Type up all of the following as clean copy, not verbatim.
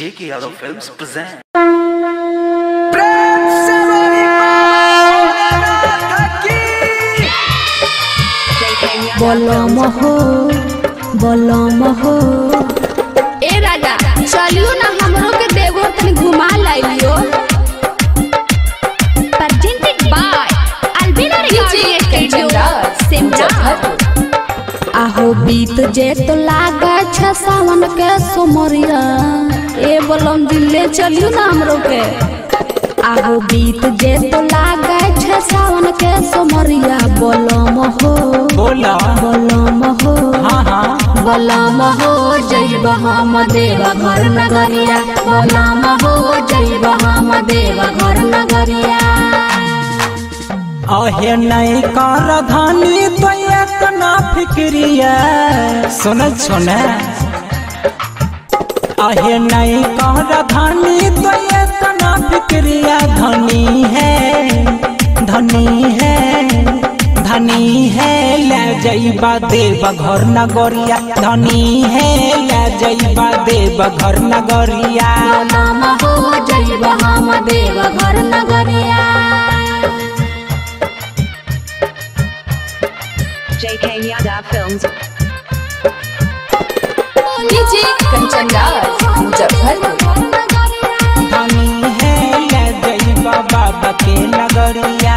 J.K. Yadav Films present. बोलो महो ए राजा चलियो ना हमरो के देवघर तनी घुमा लाइयो। Presented by Albena recording studio Simra. आहो बीत जे तो लागे छ सावन के सोमरिया ए बोलम दिल्ली चलियो ना हमरो के। आहो बीत जे तो लागे छ सावन के सोमरिया बोलो महो जैब हम देव घर नगरिया बोलम हो जैब हम देव घर नगरिया। अहे नहीं कर धानी तो इतना फिक्रिया सुन अहे नहीं कर धानी तो इतना फिक्रिया धनी है ले जैबा देव घर नगरिया धनी है ले जैबा देव घर नगरिया। बोलम हो जैब हम देव घर नगरिया। J.K. Yadav Films. DJ Kanchan Raj Muzaffarpur. धनी है ले जैबा बाबा के नगरिया।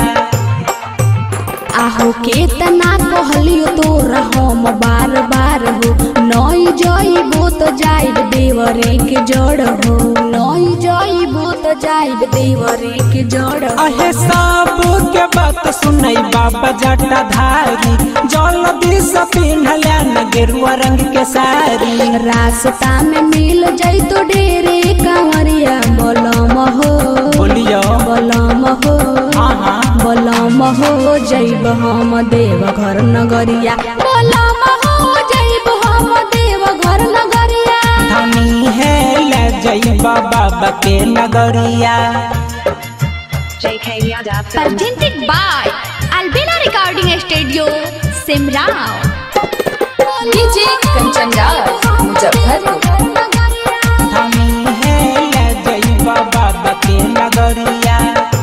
आहो केतना कहलियो तोरा हम बार बार हो नई जइबो तो जाइब देवरे के जड़ हो नई जइबो तो जाइब देवरे के जड़। अहे सब के बात सुनई बाबा जटा धारी जल्दी से पिन्हला न गेरुआ रंग के साड़ी। रास्ता में मिल जाई तो डेरे कंवरिया बोलम हो बोलम हो बोलम हो जैब हम देव घर नगरिया बोलम हो जैब हम देव घर नगरिया। धनी है ले जैबा बाबा के नगरिया। J.K. Yadav Films. Presented by Albina Recording Studio Simra. DJ Kanchan Raj Muzaffarpur. धनी है ले जैबा बाबा के नगरिया।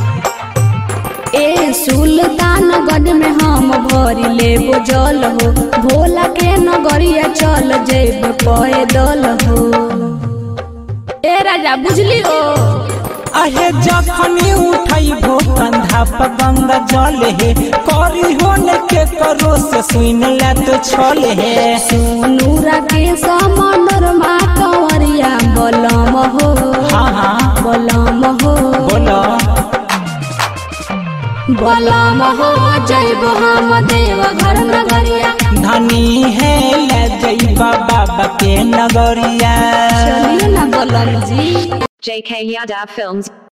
ए सुल्तानगंज में हम भरी लेबो जल हो भोला के नगरिया चल जेब पैदल हो। ए राजा बुझली हो अहे जखनी उठैबो कंधा पर गंगा जल हे करी होने के करो से सुन ले तो छल हे। सोनूरा के समंदर मा कंवरिया बोलम हो बोलम हो बोलम हो जैब हम देव घर नगरिया। धनी है ले जैबा बाबा के नगरिया। चलिए ना बोलम जी। J.K. Yadav Films.